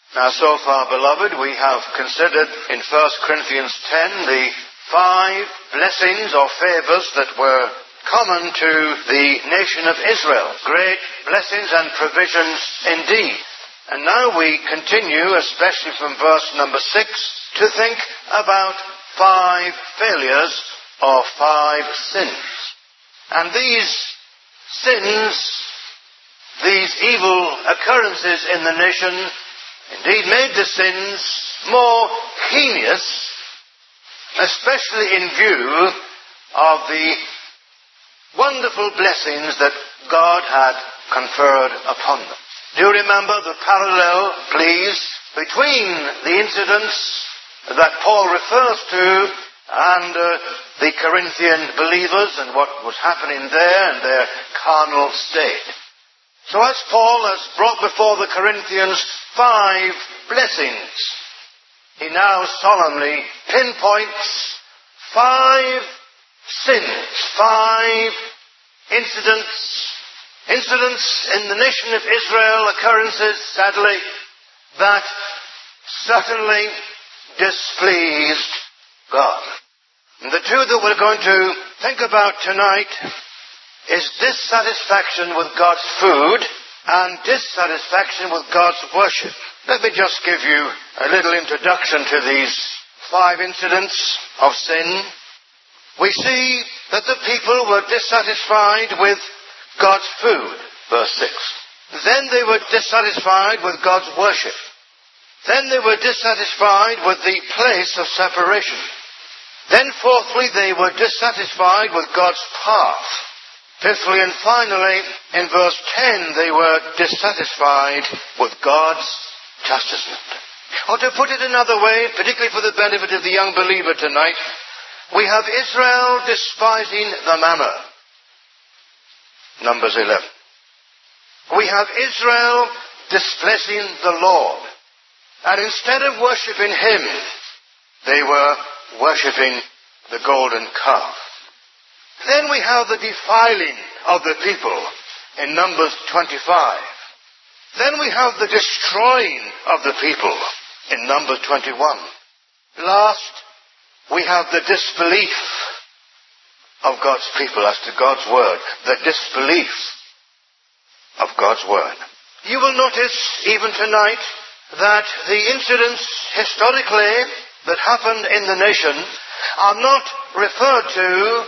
Now, so far, beloved, we have considered in 1 Corinthians 10 the 5 blessings or favors that were common to the nation of Israel. Great blessings and provisions indeed. And now we continue, especially from verse number 6, to think about 5 failures or 5 sins. And these sins, these evil occurrences in the nation, indeed made the sins more heinous, especially in view of the wonderful blessings that God had conferred upon them. Do you remember the parallel, please, between the incidents that Paul refers to and the Corinthian believers and what was happening there and their carnal state? So as Paul has brought before the Corinthians 5 blessings, he now solemnly pinpoints 5 sins, 5 incidents in the nation of Israel, occurrences, sadly, that certainly displeased God. And the 2 that we're going to think about tonight is dissatisfaction with God's food and dissatisfaction with God's worship. Let me just give you a little introduction to these 5 incidents of sin. We see that the people were dissatisfied with God's food, verse 6. Then they were dissatisfied with God's worship. Then they were dissatisfied with the place of separation. Then fourthly, they were dissatisfied with God's path. Fifthly and finally, in verse 10, they were dissatisfied with God's chastisement. Or to put it another way, particularly for the benefit of the young believer tonight, we have Israel despising the manna. Numbers 11. We have Israel displeasing the Lord. And instead of worshipping Him, they were worshipping the golden calf. Then we have the defiling of the people in Numbers 25. Then we have the destroying of the people in Numbers 21. Last, we have the disbelief of God's people as to God's word. The disbelief of God's word. You will notice even tonight that the incidents historically that happened in the nation are not referred to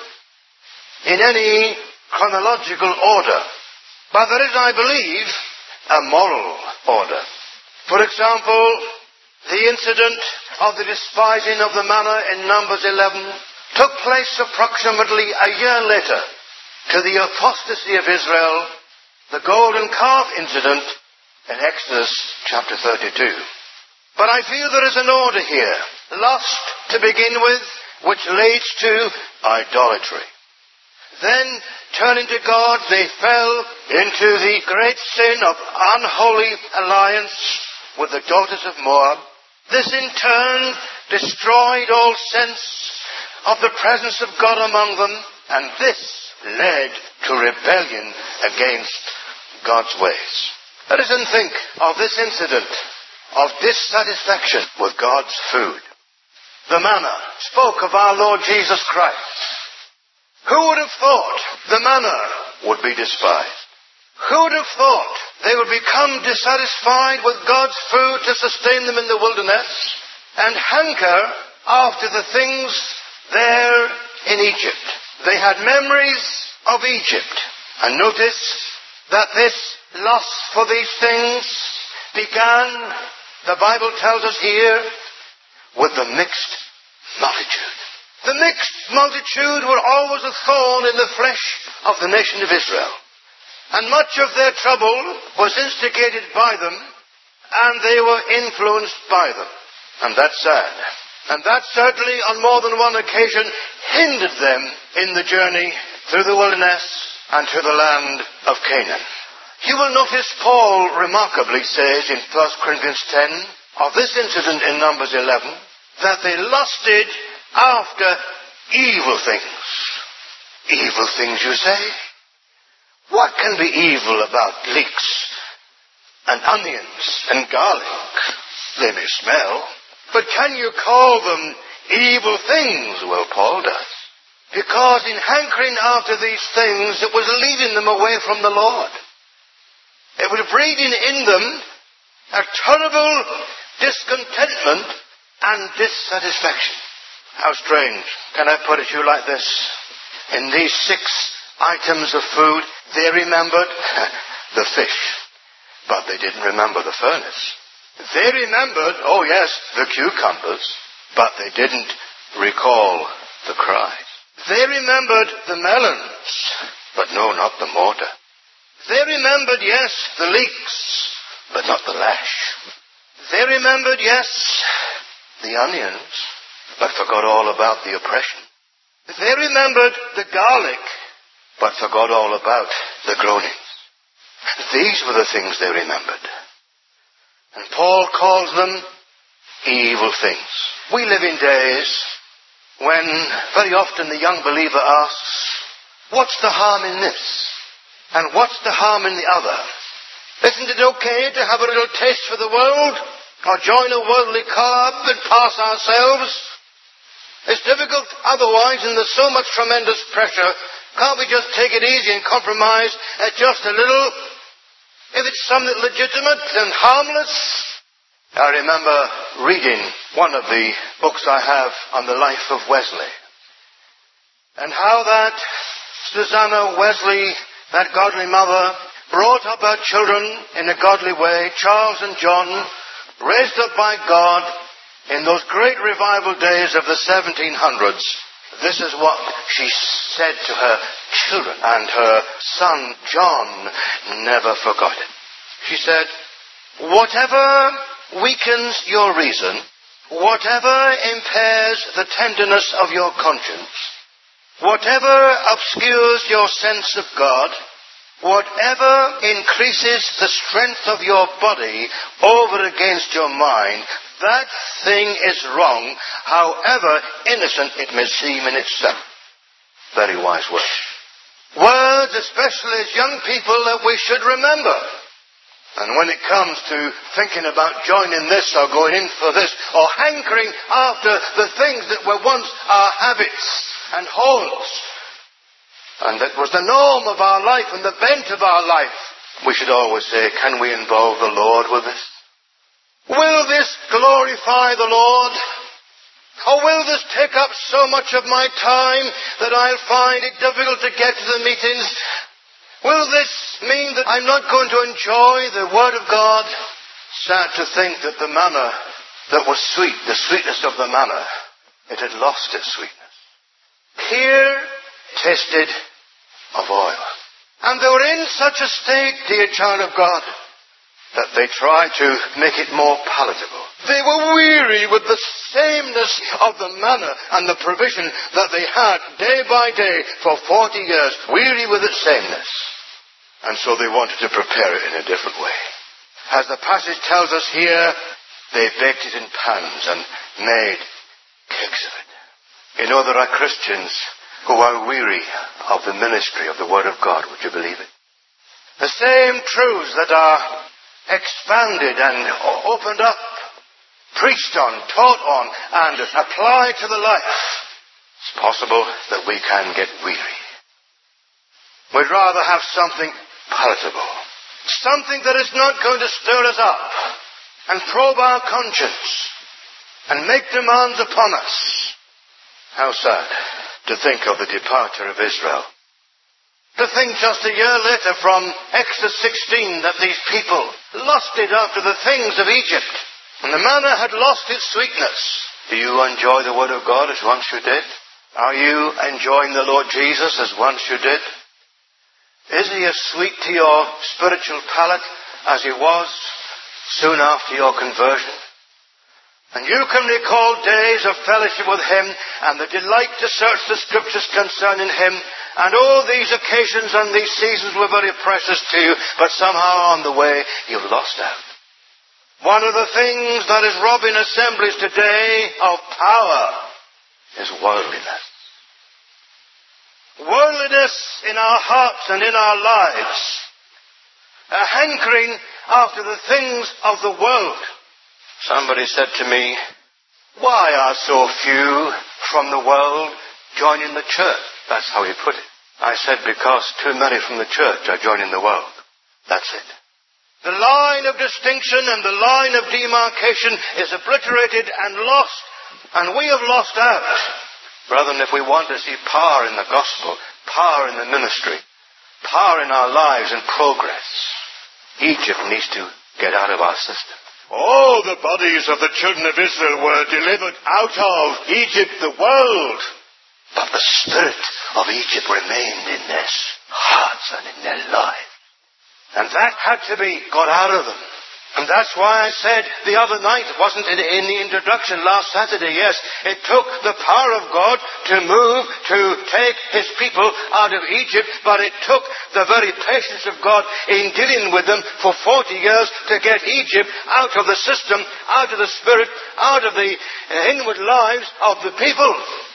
in any chronological order, but there is, I believe, a moral order. For example, the incident of the despising of the manna in Numbers 11 took place approximately a year later to the apostasy of Israel, the golden calf incident in Exodus chapter 32. But I feel there is an order here. Lust to begin with, which leads to idolatry. Then, turning to God, they fell into the great sin of unholy alliance with the daughters of Moab. This in turn destroyed all sense of the presence of God among them, and this led to rebellion against God's ways. Let us then think of this incident of dissatisfaction with God's food. The manna spoke of our Lord Jesus Christ. Who would have thought the manna would be despised? Who would have thought they would become dissatisfied with God's food to sustain them in the wilderness and hanker after the things there in Egypt? They had memories of Egypt. And notice that this lust for these things began, the Bible tells us here, with the mixed multitude. The mixed multitude were always a thorn in the flesh of the nation of Israel. And much of their trouble was instigated by them, and they were influenced by them. And that's sad. And that certainly on more than one occasion hindered them in the journey through the wilderness and to the land of Canaan. You will notice Paul remarkably says in 1 Corinthians 10 of this incident in Numbers 11 that they lusted after evil things. Evil things, you say? What can be evil about leeks and onions and garlic They may smell, but can you call them evil things? Well, Paul does. Because in hankering after these things, it was leading them away from the Lord. It was breeding in them a terrible discontentment and dissatisfaction. How strange. Can I put it to you like this? In these 6 items of food, they remembered the fish, but they didn't remember the furnace. They remembered, oh yes, the cucumbers, but they didn't recall the cries. They remembered the melons, but no, not the mortar. They remembered, yes, the leeks, but not the lash. They remembered, yes, the onions, but forgot all about the oppression. They remembered the garlic, but forgot all about the groanings. These were the things they remembered. And Paul calls them evil things. We live in days when very often the young believer asks, what's the harm in this? And what's the harm in the other? Isn't it okay to have a little taste for the world? Or join a worldly club and pass ourselves? It's difficult otherwise, and there's so much tremendous pressure. Can't we just take it easy and compromise at just a little? If it's something legitimate and harmless. I remember reading one of the books I have on the life of Wesley. And how that Susanna Wesley, that godly mother, brought up her children in a godly way, Charles and John, raised up by God in those great revival days of the 1700s. This is what she said to her children, and her son John never forgot it. She said, whatever weakens your reason, whatever impairs the tenderness of your conscience, whatever obscures your sense of God, whatever increases the strength of your body over against your mind, that thing is wrong, however innocent it may seem in itself. Very wise words. Words, especially as young people, that we should remember. And when it comes to thinking about joining this or going in for this or hankering after the things that were once our habits and haunts, and that was the norm of our life and the bent of our life, we should always say, can we involve the Lord with this? Will this glorify the Lord? Or will this take up so much of my time that I'll find it difficult to get to the meetings? Will this mean that I'm not going to enjoy the Word of God? Sad to think that the manna that was sweet, the sweetness of the manna, it had lost its sweetness. Here tasted of oil. And they were in such a state, dear child of God, that they tried to make it more palatable. They were weary with the sameness of the manna and the provision that they had day by day for 40 years, weary with its sameness. And so they wanted to prepare it in a different way. As the passage tells us here, they baked it in pans and made cakes of it. You know, there are Christians who are weary of the ministry of the Word of God. Would you believe it? The same truths that are expanded and opened up, preached on, taught on, and applied to the life, it's possible that we can get weary. We'd rather have something palatable, something that is not going to stir us up and probe our conscience and make demands upon us. How sad to think of the departure of Israel. To think just a year later from Exodus 16 that these people lusted after the things of Egypt, and the manna had lost its sweetness. Do you enjoy the Word of God as once you did? Are you enjoying the Lord Jesus as once you did? Is He as sweet to your spiritual palate as He was soon after your conversion? And you can recall days of fellowship with Him and the delight to search the Scriptures concerning Him. And all these occasions and these seasons were very precious to you, but somehow on the way you've lost out. One of the things that is robbing assemblies today of power is worldliness. Worldliness in our hearts and in our lives. A hankering after the things of the world. Somebody said to me, why are so few from the world joining the church? That's how he put it. I said, because too many from the church are joining the world. That's it. The line of distinction and the line of demarcation is obliterated and lost, and we have lost out. Brethren, if we want to see power in the gospel, power in the ministry, power in our lives and progress, Egypt needs to get out of our system. All the bodies of the children of Israel were delivered out of Egypt, the world. But the spirit of Egypt remained in their hearts and in their lives. And that had to be got out of them. And that's why I said the other night, it wasn't in the introduction last Saturday, yes, it took the power of God to move, to take his people out of Egypt, but it took the very patience of God in dealing with them for 40 years to get Egypt out of the system, out of the spirit, out of the inward lives of the people.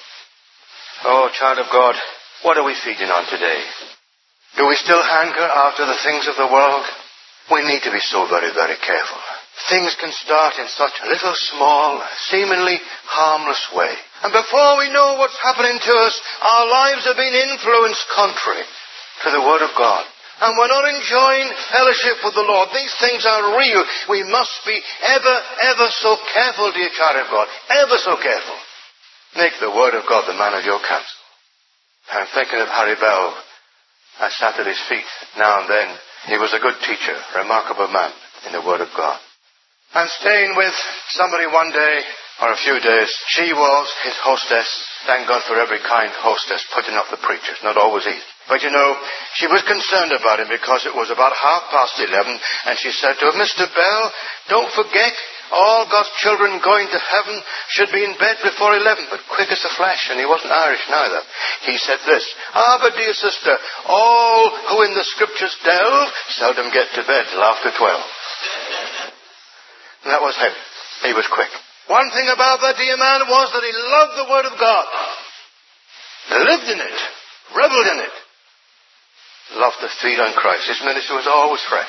Oh, child of God, what are we feeding on today? Do we still hanker after the things of the world? We need to be so very, very careful. Things can start in such a little small, seemingly harmless way. And before we know what's happening to us, our lives are being influenced contrary to the Word of God. And we're not enjoying fellowship with the Lord. These things are real. We must be ever so careful, dear child of God. Ever so careful. Make the Word of God the man of your counsel. I'm thinking of Harry Bell. I sat at his feet now and then. He was a good teacher, remarkable man in the Word of God. I'm staying with somebody one day, or a few days. She was his hostess. Thank God for every kind hostess putting up the preachers. Not always easy. But you know, she was concerned about him because it was about 11:30, and she said to him, Mr. Bell, don't forget, all God's children going to heaven should be in bed before 11, but quick as a flash, and he wasn't Irish neither. He said this, but dear sister, all who in the scriptures delve seldom get to bed till after 12. And that was him. He was quick. One thing about that dear man was that he loved the Word of God. Lived in it. Reveled in it. Loved to feed on Christ. His ministry was always fresh.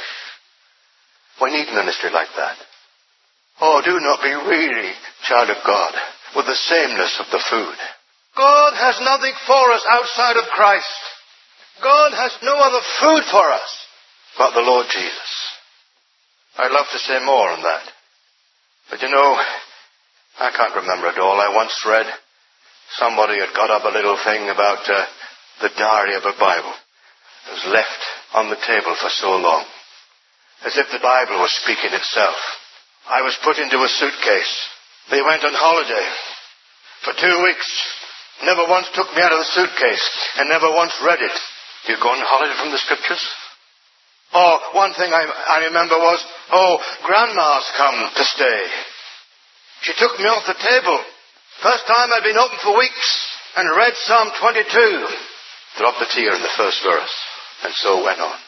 We need ministry like that. Oh, do not be weary, child of God, with the sameness of the food. God has nothing for us outside of Christ. God has no other food for us but the Lord Jesus. I'd love to say more on that. But you know, I can't remember it all. I once read somebody had got up a little thing about the diary of a Bible. It was left on the table for so long, as if the Bible was speaking itself. I was put into a suitcase. They went on holiday for 2 weeks. Never once took me out of the suitcase and never once read it. Do you go on holiday from the scriptures? Oh, one thing I remember was, Grandma's come to stay. She took me off the table. First time I'd been open for weeks and read Psalm 22. Dropped a tear in the first verse and so went on.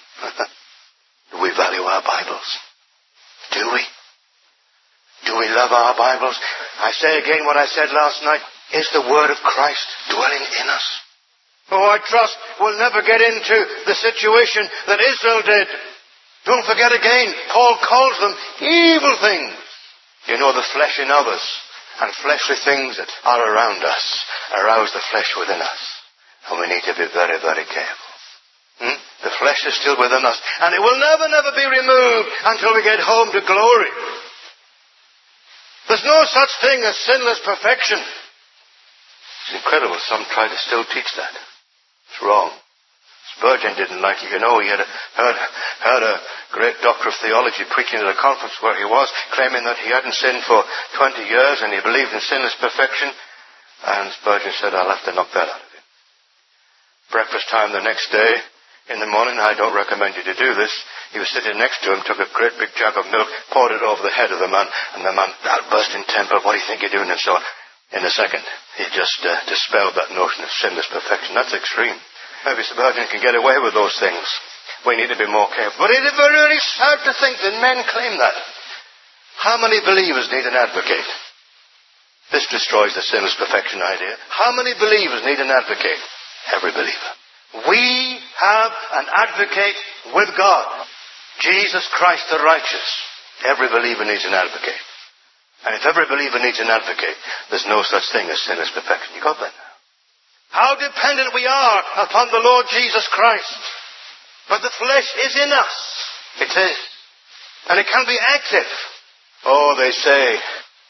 Do we value our Bibles? Do we? Do we love our Bibles? I say again what I said last night. Is the Word of Christ dwelling in us? Oh, I trust we'll never get into the situation that Israel did. Don't forget again, Paul calls them evil things. You know, the flesh in others and fleshly things that are around us arouse the flesh within us. And we need to be very, very careful. The flesh is still within us. And it will never, never be removed until we get home to glory. There's no such thing as sinless perfection. It's incredible. Some try to still teach that. It's wrong. Spurgeon didn't like it. You know, he had heard a great doctor of theology preaching at a conference where he was, claiming that he hadn't sinned for 20 years and he believed in sinless perfection. And Spurgeon said, I'll have to knock that out of him. Breakfast time the next day, in the morning, I don't recommend you to do this. He was sitting next to him, took a great big jug of milk, poured it over the head of the man, and the man burst in temper. What do you think you're doing? And so on. In a second, he just dispelled that notion of sinless perfection. That's extreme. Maybe Spurgeon can get away with those things. We need to be more careful. But it is very, very sad to think that men claim that. How many believers need an advocate? This destroys the sinless perfection idea. How many believers need an advocate? Every believer. We have an advocate with God. Jesus Christ the righteous. Every believer needs an advocate. And if every believer needs an advocate, there's no such thing as sinless perfection. You got that now? How dependent we are upon the Lord Jesus Christ. But the flesh is in us. It is. And it can be active. Oh, they say,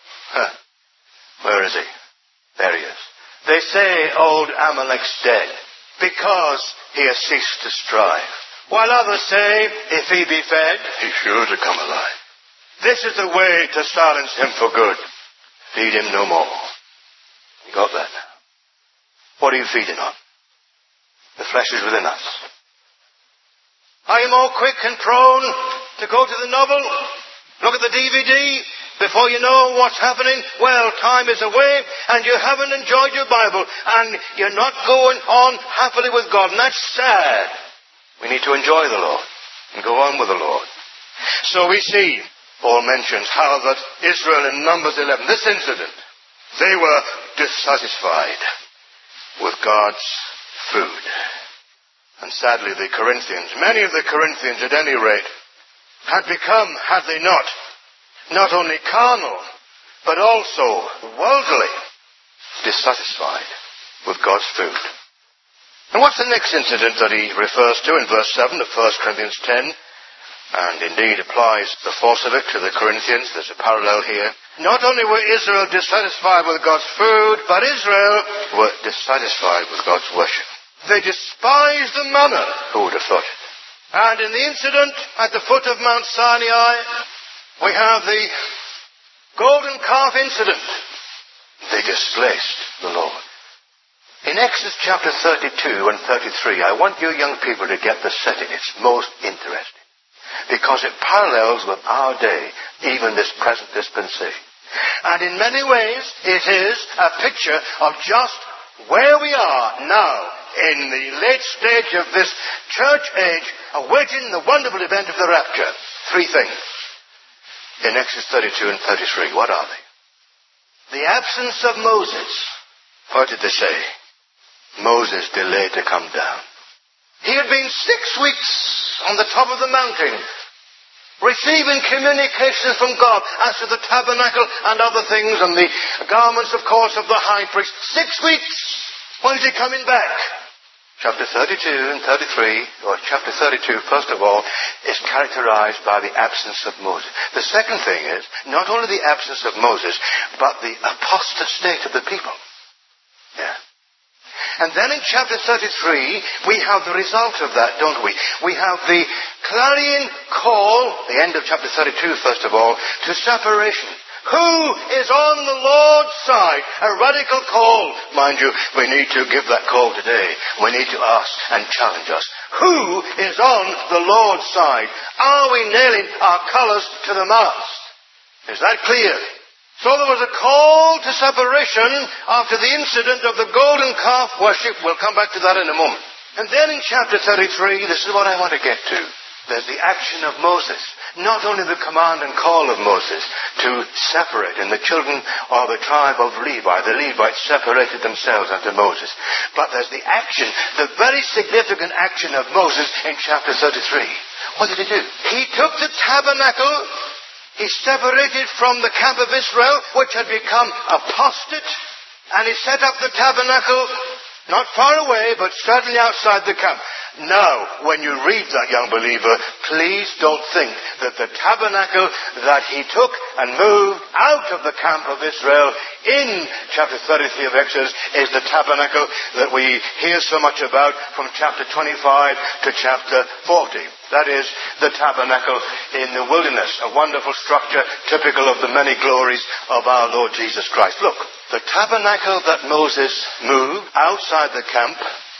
where is he? There he is. They say old Amalek's dead because he has ceased to strive. While others say, if he be fed, he's sure to come alive. This is the way to silence him for good. Feed him no more. You got that? What are you feeding on? The flesh is within us. Are you more quick and prone to go to the novel? Look at the DVD before you know what's happening? Well, time is away and you haven't enjoyed your Bible and you're not going on happily with God, and that's sad. We need to enjoy the Lord and go on with the Lord. So we see, Paul mentions how that Israel in Numbers 11, this incident, they were dissatisfied with God's food. And sadly the Corinthians, many of the Corinthians at any rate, had become, had they not only carnal, but also worldly dissatisfied with God's food. And what's the next incident that he refers to in verse 7 of 1 Corinthians 10? And indeed applies the force of it to the Corinthians. There's a parallel here. Not only were Israel dissatisfied with God's food, but Israel were dissatisfied with God's worship. They despised the manna. Who would have thought it? And in the incident at the foot of Mount Sinai, we have the golden calf incident. They displaced the Lord. In Exodus chapter 32 and 33, I want you young people to get the setting. It's most interesting, because it parallels with our day, even this present dispensation. And in many ways, it is a picture of just where we are now in the late stage of this church age, awaiting the wonderful event of the rapture. Three things in Exodus 32 and 33. What are they? The absence of Moses. What did they say? Moses delayed to come down. He had been 6 weeks on the top of the mountain, receiving communications from God as to the tabernacle and other things, and the garments, of course, of the high priest. 6 weeks. When is he coming back? Chapter 32 and 33, or chapter 32, first of all, is characterized by the absence of Moses. The second thing is, not only the absence of Moses, but the apostate state of the people. Yeah. And then in chapter 33, we have the result of that, don't we? We have the clarion call, the end of chapter 32, first of all, to separation. Who is on the Lord's side? A radical call. Mind you, we need to give that call today. We need to ask and challenge us. Who is on the Lord's side? Are we nailing our colours to the mast? Is that clear? So there was a call to separation after the incident of the golden calf worship. We'll come back to that in a moment. And then in chapter 33, this is what I want to get to. There's the action of Moses. Not only the command and call of Moses to separate, and the children of the tribe of Levi, the Levites separated themselves unto Moses. But there's the action, the very significant action of Moses in chapter 33. What did he do? He took the tabernacle. He separated from the camp of Israel, which had become apostate, and he set up the tabernacle not far away, but certainly outside the camp. Now, when you read that, young believer, please don't think that the tabernacle that he took and moved out of the camp of Israel in chapter 33 of Exodus is the tabernacle that we hear so much about from chapter 25 to chapter 40. That is the tabernacle in the wilderness, a wonderful structure typical of the many glories of our Lord Jesus Christ. Look, the tabernacle that Moses moved outside the camp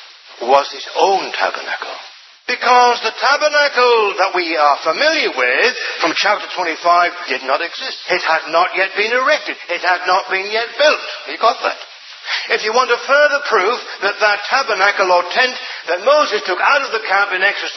was his own tabernacle. Because the tabernacle that we are familiar with from chapter 25 did not exist. It had not yet been erected. It had not been yet built. You got that? If you want a further proof that that tabernacle or tent that Moses took out of the camp in Exodus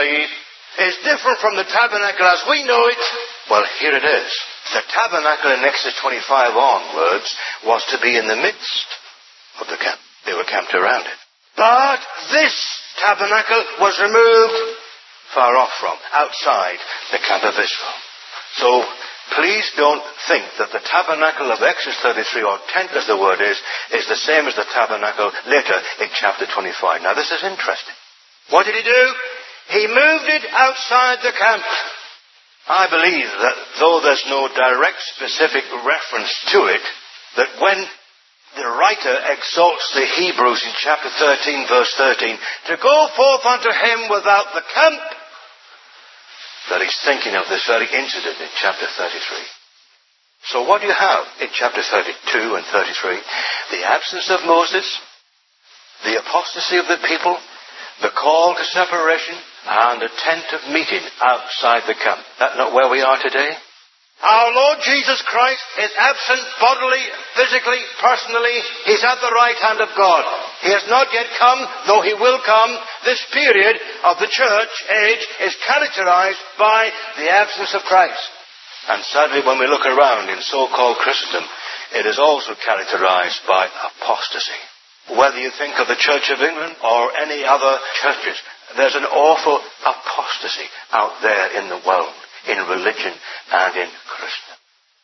33 is different from the tabernacle as we know it, well, here it is. The tabernacle in Exodus 25 onwards was to be in the midst of the camp. They were camped around it. But this tabernacle was removed far off from, outside the camp of Israel. So Please don't think that the tabernacle of Exodus 33, or tent as the word is the same as the tabernacle later in chapter 25. Now this is interesting. What did he do? He moved it outside the camp. I believe that though there's no direct specific reference to it, that when the writer exalts the Hebrews in chapter 13, verse 13, to go forth unto him without the camp, that he's thinking of this very incident in chapter 33. So what do you have in chapter 32 and 33? The absence of Moses, the apostasy of the people, the call to separation, and a tent of meeting outside the camp. That's not where we are today. Our Lord Jesus Christ is absent bodily, physically, personally. He's at the right hand of God. He has not yet come, though he will come. This period of the church age is characterized by the absence of Christ. And sadly, when we look around in so-called Christendom, it is also characterized by apostasy. Whether you think of the Church of England or any other churches, there's an awful apostasy out there in the world, in religion and in Christendom.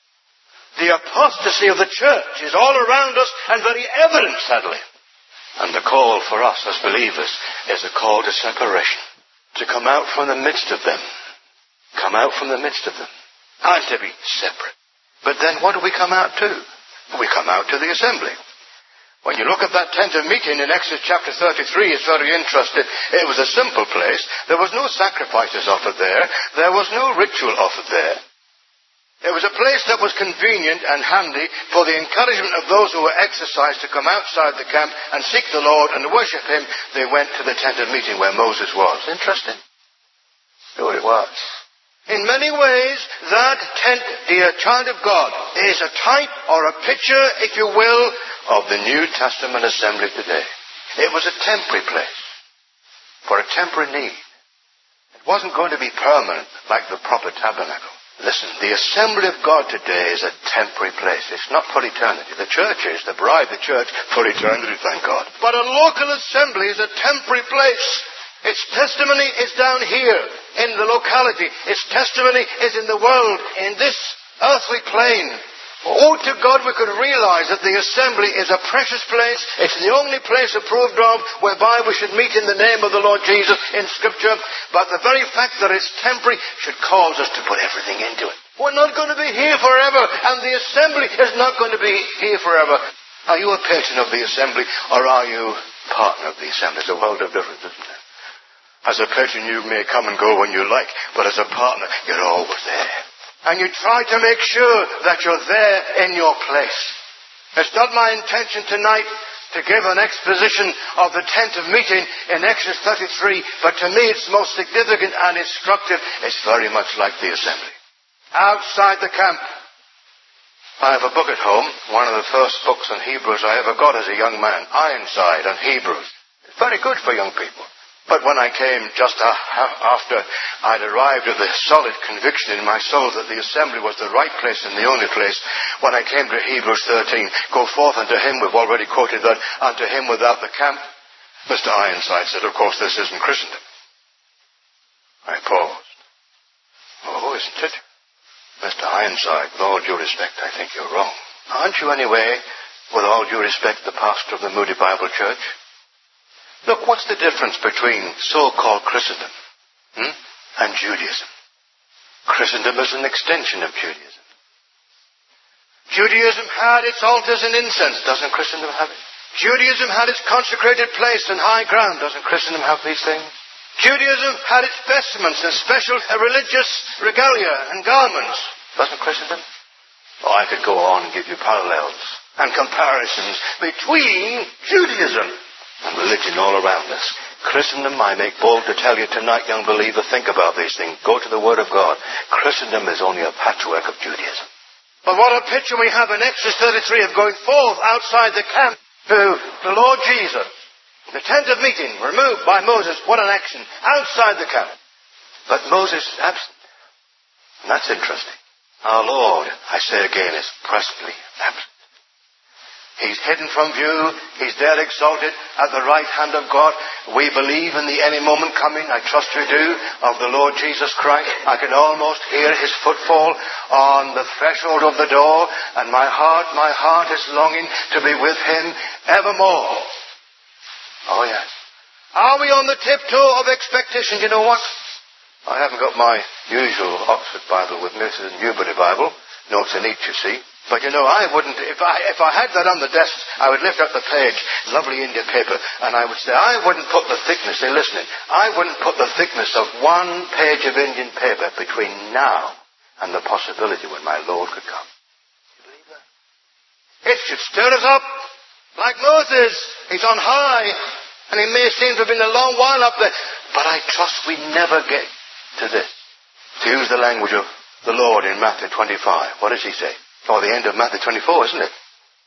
The apostasy of the church is all around us and very evident, sadly. And the call for us as believers is a call to separation, to come out from the midst of them, come out from the midst of them, and to be separate. But then what do we come out to? We come out to the assembly. When you look at that tent of meeting in Exodus chapter 33, it's very interesting. It was a simple place. There was no sacrifices offered there. There was no ritual offered there. It was a place that was convenient and handy for the encouragement of those who were exercised to come outside the camp and seek the Lord and worship him. They went to the tent of meeting where Moses was. Interesting. So it was. In many ways, that tent, dear child of God, is a type or a picture, if you will, of the New Testament assembly today. It was a temporary place for a temporary need. It wasn't going to be permanent like the proper tabernacle. Listen, the assembly of God today is a temporary place. It's not for eternity. The church is, the bride, the church, for eternity, thank God. But a local assembly is a temporary place. Its testimony is down here in the locality. Its testimony is in the world, in this earthly plane. Oh, to God we could realize that the assembly is a precious place. It's the only place approved of whereby we should meet in the name of the Lord Jesus in Scripture. But the very fact that it's temporary should cause us to put everything into it. We're not going to be here forever, and the assembly is not going to be here forever. Are you a patron of the assembly, or are you partner of the assembly? There's a world of difference, isn't there? As a patron you may come and go when you like, but as a partner you're always there. And you try to make sure that you're there in your place. It's not my intention tonight to give an exposition of the tent of meeting in Exodus 33, but to me it's most significant and instructive. It's very much like the assembly. Outside the camp. I have a book at home, one of the first books on Hebrews I ever got as a young man, Ironside on Hebrews. It's very good for young people. But when I came just after I'd arrived at the solid conviction in my soul that the assembly was the right place and the only place, when I came to Hebrews 13, go forth unto him, we've already quoted that, unto him without the camp, Mr. Ironside said, of course this isn't Christendom. I paused. Oh, isn't it? Mr. Ironside, with all due respect, I think you're wrong. Aren't you anyway, with all due respect, the pastor of the Moody Bible Church? Look, what's the difference between so-called Christendom and Judaism? Christendom is an extension of Judaism. Judaism had its altars and incense. Doesn't Christendom have it? Judaism had its consecrated place and high ground. Doesn't Christendom have these things? Judaism had its vestments and special religious regalia and garments. Doesn't Christendom? Oh, I could go on and give you parallels and comparisons between Judaism and religion all around us. Christendom, I make bold to tell you tonight, young believer, think about these things. Go to the Word of God. Christendom is only a patchwork of Judaism. But what a picture we have in Exodus 33 of going forth outside the camp to the Lord Jesus. The tent of meeting removed by Moses. What an action. Outside the camp. But Moses is absent. And that's interesting. Our Lord, I say again, is presently absent. He's hidden from view. He's there exalted at the right hand of God. We believe in the any moment coming, I trust we do, of the Lord Jesus Christ. I can almost hear his footfall on the threshold of the door, and my heart is longing to be with him evermore. Oh yes. Are we on the tiptoe of expectation? You know what? I haven't got my usual Oxford Bible with me. This is a Newbery Bible. Notes in each, you see. But you know, I wouldn't, if I had that on the desk, I would lift up the page, lovely India paper, and I would say, I wouldn't put the thickness, they're listening, I wouldn't put the thickness of one page of Indian paper between now and the possibility when my Lord could come. You believe that? It should stir us up, like Moses. He's on high, and he may seem to have been a long while up there, but I trust we never get to this. To use the language of the Lord in Matthew 25, what does he say? Or the end of Matthew 24, isn't it?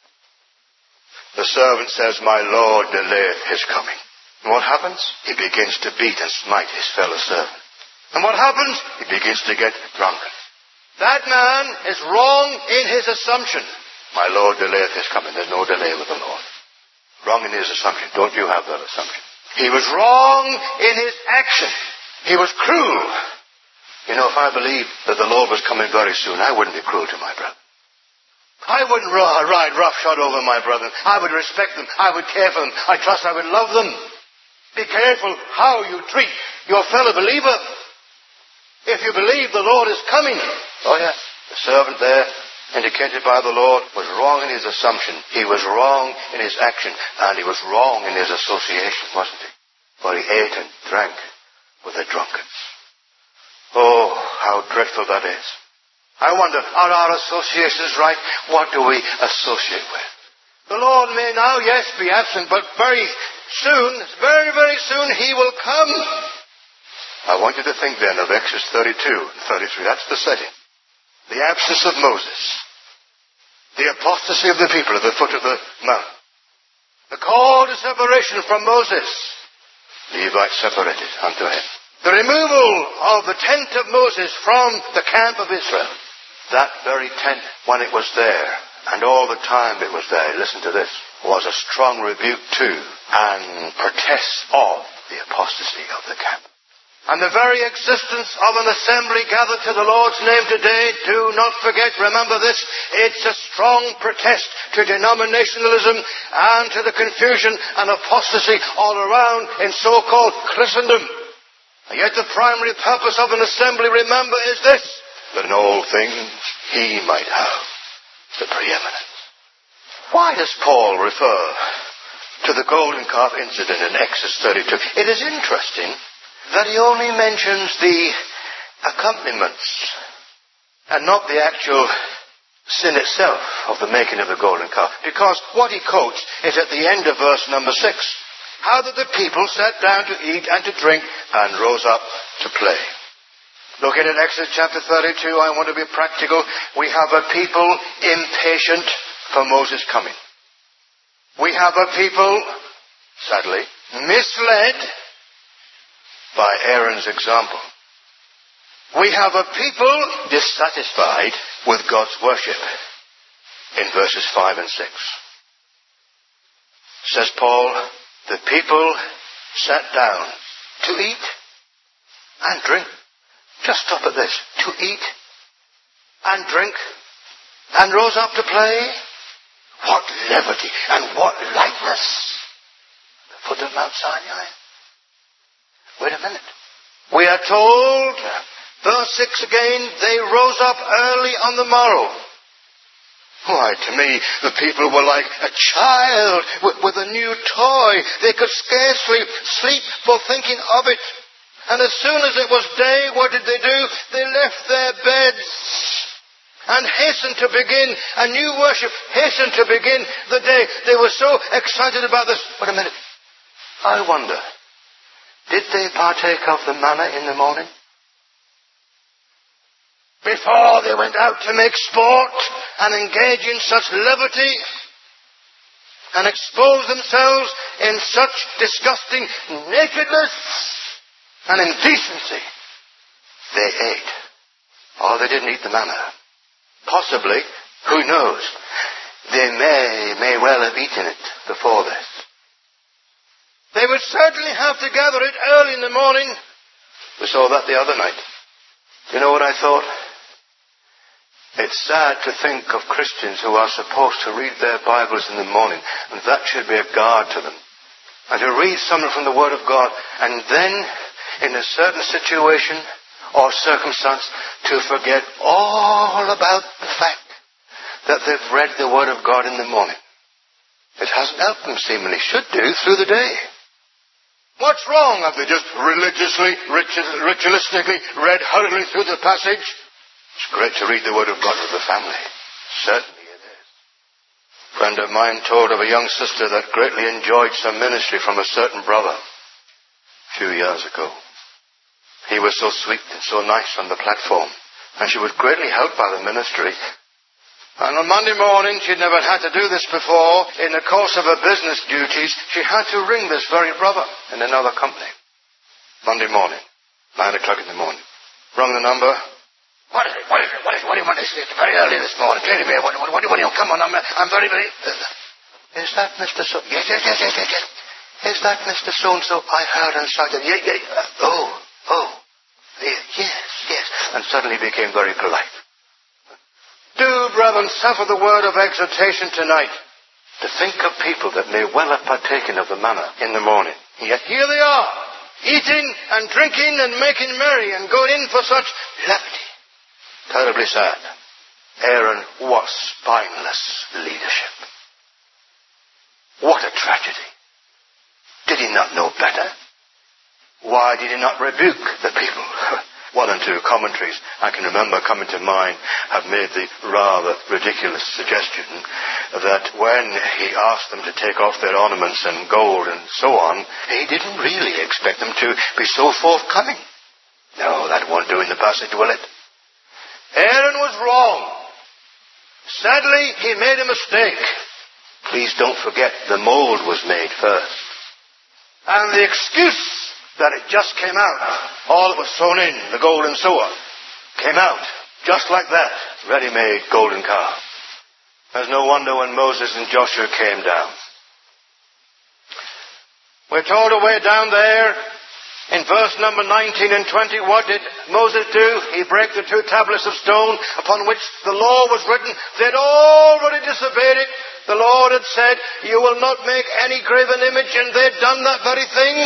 The servant says, my Lord delayeth his coming. And what happens? He begins to beat and smite his fellow servant. And what happens? He begins to get drunken. That man is wrong in his assumption. My Lord delayeth his coming. There's no delay with the Lord. Wrong in his assumption. Don't you have that assumption? He was wrong in his action. He was cruel. You know, if I believed that the Lord was coming very soon, I wouldn't be cruel to my brother. I wouldn't ride roughshod over my brethren. I would respect them. I would care for them. I trust I would love them. Be careful how you treat your fellow believer. If you believe the Lord is coming. Oh yeah, the servant there, indicated by the Lord, was wrong in his assumption. He was wrong in his action. And he was wrong in his association, wasn't he? For he ate and drank with the drunkards. Oh, how dreadful that is. I wonder, are our associations right? What do we associate with? The Lord may now, yes, be absent, but very soon, very, very soon, he will come. I want you to think then of Exodus 32 and 33. That's the setting. The absence of Moses. The apostasy of the people at the foot of the mountain. The call to separation from Moses. Levites separated unto him. The removal of the tent of Moses from the camp of Israel. That very tent, when it was there, and all the time it was there, listen to this, was a strong rebuke to and protest of the apostasy of the camp. And the very existence of an assembly gathered to the Lord's name today, do not forget, remember this, it's a strong protest to denominationalism and to the confusion and apostasy all around in so-called Christendom. And yet the primary purpose of an assembly, remember, is this, that in all things he might have the preeminence. Why does Paul refer to the golden calf incident in Exodus 32? It is interesting that he only mentions the accompaniments and not the actual sin itself of the making of the golden calf. Because what he quotes is at the end of verse number 6. How that the people sat down to eat and to drink and rose up to play. Looking at Exodus chapter 32, I want to be practical. We have a people impatient for Moses' coming. We have a people, sadly, misled by Aaron's example. We have a people dissatisfied with God's worship in verses 5 and 6. Says Paul, the people sat down to eat and drink. Just stop at this. To eat and drink and rose up to play. What levity and what lightness. The foot of Mount Sinai. Wait a minute. We are told, verse 6 again, they rose up early on the morrow. Why, to me, the people were like a child with a new toy. They could scarcely sleep for thinking of it. And as soon as it was day, what did they do? They left their beds and hastened to begin a new worship, hastened to begin the day. They were so excited about this. Wait a minute. I wonder, did they partake of the manna in the morning? Before they went out to make sport and engage in such levity and expose themselves in such disgusting nakedness and indecency, they ate. Or they didn't eat the manna. Possibly, who knows? They may well have eaten it before this. They would certainly have to gather it early in the morning. We saw that the other night. You know what I thought? It's sad to think of Christians who are supposed to read their Bibles in the morning, and that should be a guard to them. And to read something from the Word of God, and then, in a certain situation or circumstance, to forget all about the fact that they've read the Word of God in the morning. It hasn't helped them, seemingly. Should do, through the day. What's wrong? Have they just ritualistically read hurriedly through the passage? It's great to read the Word of God with the family. Certainly it is. A friend of mine told of a young sister that greatly enjoyed some ministry from a certain brother a few years ago. He was so sweet and so nice on the platform, and she was greatly helped by the ministry. And on Monday morning, she'd never had to do this before. In the course of her business duties, she had to ring this very brother in another company. Monday morning, 9 o'clock in the morning. Rung the number. What is it? What do you want? It's very early this morning. What do you want? Come on, I'm very... Is that Mr. So... Yes. Is that Mr. So-and-so? I heard and shouted. Yeah. Yes. And suddenly became very polite. Do, brethren, suffer the word of exhortation tonight to think of people that may well have partaken of the manna in the morning. Yet here they are, eating and drinking and making merry and going in for such levity. Terribly sad. Aaron, what spineless leadership. What a tragedy. Did he not know better? Why did he not rebuke the people? One and two commentaries I can remember coming to mind have made the rather ridiculous suggestion that when he asked them to take off their ornaments and gold and so on, he didn't really expect them to be so forthcoming. No, that won't do in the passage, will it? Aaron was wrong. Sadly, he made a mistake. Please don't forget the mold was made first. And the excuse that it just came out, all that was thrown in, the gold and so on, came out just like that, ready-made golden calf. There's no wonder when Moses and Joshua came down. We're told away down there in verse number 19 and 20, what did Moses do? He broke the two tablets of stone upon which the law was written. They'd already disobeyed it. The Lord had said, you will not make any graven image, and they'd done that very thing.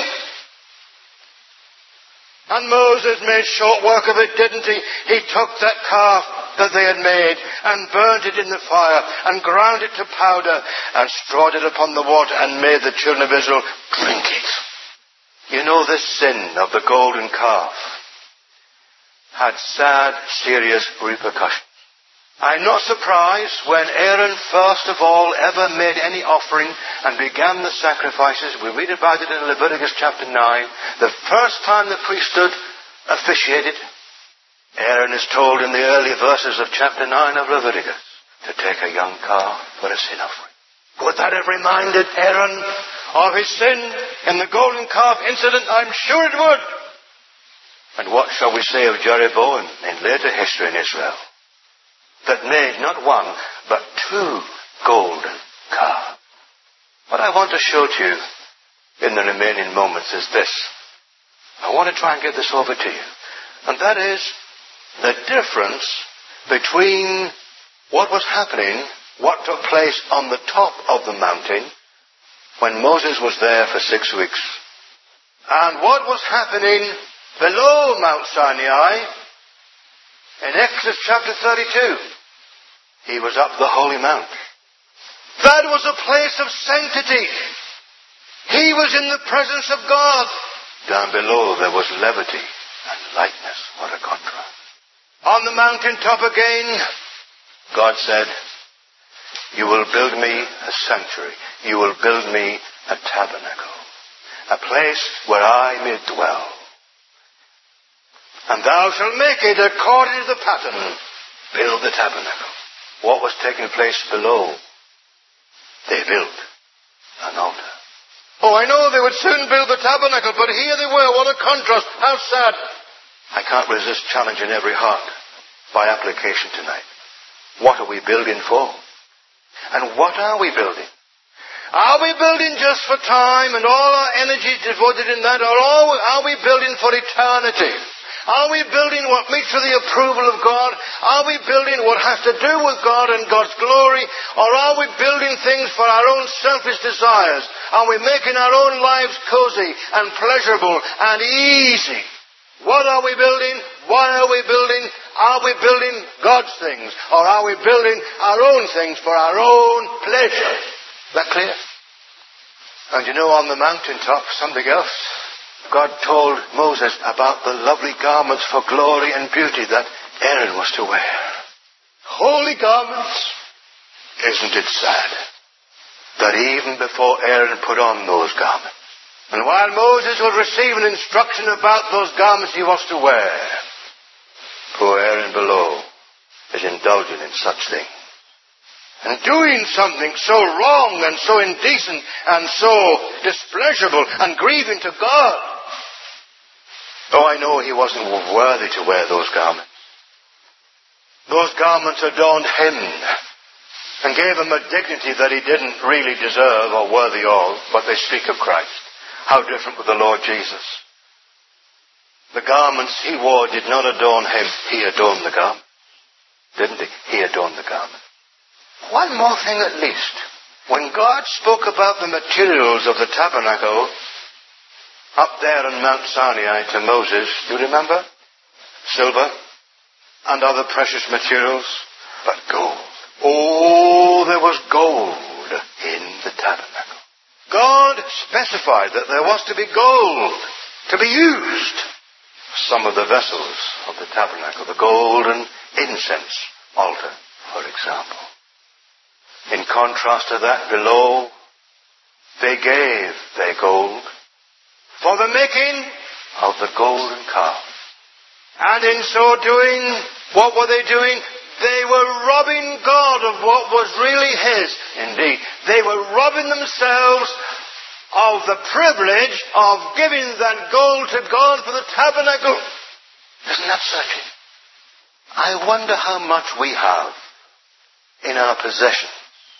And Moses made short work of it, didn't he? He took that calf that they had made and burnt it in the fire and ground it to powder and strawed it upon the water and made the children of Israel drink it. You know, this sin of the golden calf had sad, serious repercussions. I'm not surprised when Aaron first of all ever made any offering and began the sacrifices. We read about it in Leviticus chapter 9. The first time the priesthood officiated, Aaron is told in the early verses of chapter 9 of Leviticus to take a young calf for a sin offering. Would that have reminded Aaron of his sin in the golden calf incident? I'm sure it would. And what shall we say of Jeroboam in later history in Israel, that made not one, but two golden calves? What I want to show to you in the remaining moments is this. I want to try and get this over to you. And that is the difference between what was happening, what took place on the top of the mountain when Moses was there for 6 weeks, and what was happening below Mount Sinai in Exodus chapter 32. He was up the holy mount. That was a place of sanctity. He was in the presence of God. Down below there was levity and lightness. What a contrast. On the mountaintop again, God said, you will build me a sanctuary. You will build me a tabernacle. A place where I may dwell. And thou shalt make it according to the pattern. Build the tabernacle. What was taking place below? They built an altar. Oh, I know they would soon build the tabernacle, but here they were. What a contrast. How sad. I can't resist challenging every heart by application tonight. What are we building for? And what are we building? Are we building just for time and all our energy devoted in that, or are we building for eternity? Are we building what meets for the approval of God? Are we building what has to do with God and God's glory? Or are we building things for our own selfish desires? Are we making our own lives cozy and pleasurable and easy? What are we building? Why are we building? Are we building God's things? Or are we building our own things for our own pleasure? Is that clear? And you know, on the mountaintop, something else. God told Moses about the lovely garments for glory and beauty that Aaron was to wear. Holy garments. Isn't it sad that even before Aaron put on those garments, and while Moses was receiving instruction about those garments he was to wear, poor Aaron below is indulging in such things and doing something so wrong and so indecent and so displeasurable and grieving to God. Oh, I know he wasn't worthy to wear those garments. Those garments adorned him and gave him a dignity that he didn't really deserve or worthy of, but they speak of Christ. How different with the Lord Jesus. The garments he wore did not adorn him. He adorned the garment. Didn't he? He adorned the garment. One more thing at least. When God spoke about the materials of the tabernacle up there on Mount Sinai to Moses, you remember? Silver and other precious materials, but gold. Oh, there was gold in the tabernacle. God specified that there was to be gold to be used. Some of the vessels of the tabernacle, the golden incense altar, for example. In contrast to that, below, they gave their gold for the making of the golden calf. And in so doing, what were they doing? They were robbing God of what was really his. Indeed, they were robbing themselves of the privilege of giving that gold to God for the tabernacle. Isn't that searching? I wonder how much we have in our possessions,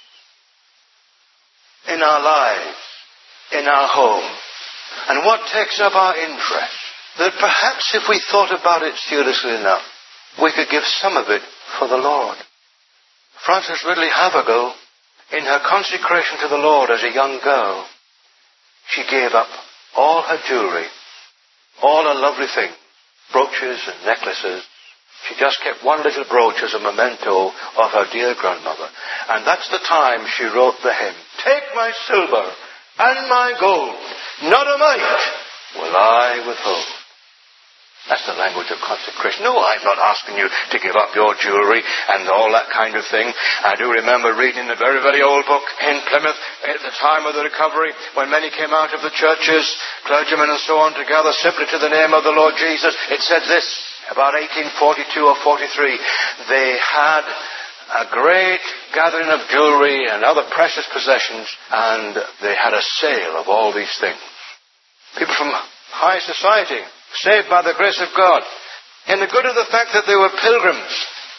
in our lives, in our home, and what takes up our interest, that perhaps if we thought about it seriously enough, we could give some of it for the Lord. Frances Ridley Havergal, in her consecration to the Lord as a young girl, she gave up all her jewelry, all her lovely things, brooches and necklaces. She just kept one little brooch as a memento of her dear grandmother. And that's the time she wrote the hymn, "Take my silver and my gold, not a mite will I withhold." That's the language of consecration. No, I'm not asking you to give up your jewelry and all that kind of thing. I do remember reading a very, very old book in Plymouth at the time of the recovery, when many came out of the churches, clergymen and so on, to gather simply to the name of the Lord Jesus. It said this, about 1842 or 43, they had a great gathering of jewelry and other precious possessions, and they had a sale of all these things. People from high society, saved by the grace of God, in the good of the fact that they were pilgrims,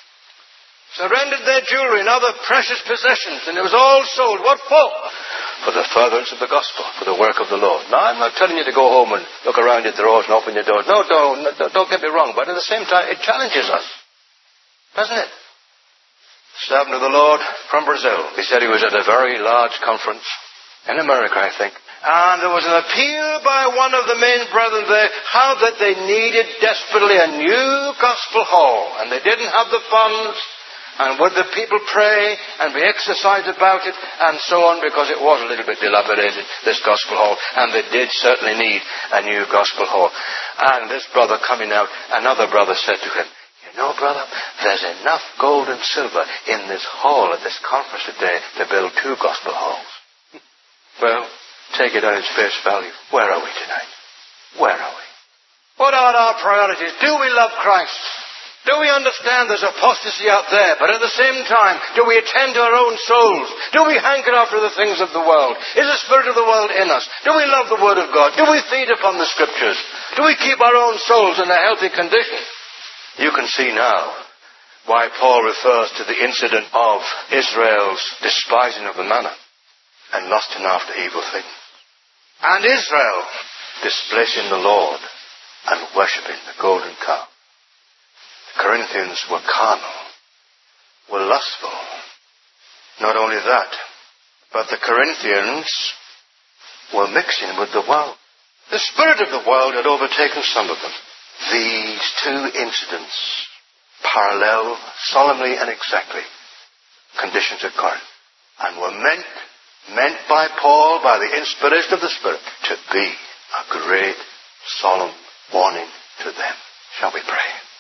surrendered their jewelry and other precious possessions, and it was all sold. What for? For the furtherance of the gospel, for the work of the Lord. Now, I'm not telling you to go home and look around your drawers and open your doors. No, don't get me wrong, but at the same time, it challenges us, doesn't it? Servant of the Lord from Brazil. He said he was at a very large conference in America, I think. And there was an appeal by one of the main brethren there, how that they needed desperately a new gospel hall. And they didn't have the funds. And would the people pray and be exercised about it and so on, because it was a little bit dilapidated, this gospel hall. And they did certainly need a new gospel hall. And this brother coming out, another brother said to him, "You know, brother, there's enough gold and silver in this hall at this conference today to build 2 gospel halls." Well, take it at its face value. Where are we tonight? Where are we? What are our priorities? Do we love Christ? Do we understand there's apostasy out there? But at the same time, do we attend to our own souls? Do we hanker after the things of the world? Is the spirit of the world in us? Do we love the Word of God? Do we feed upon the Scriptures? Do we keep our own souls in a healthy condition? You can see now, why Paul refers to the incident of Israel's despising of the manna and lusting after evil things. And Israel displacing the Lord and worshipping the golden calf. The Corinthians were carnal, were lustful. Not only that, but the Corinthians were mixing with the world. The spirit of the world had overtaken some of them. These two incidents parallel solemnly and exactly conditions at Corinth, and were meant by Paul, by the inspiration of the Spirit, to be a great solemn warning to them. Shall we pray?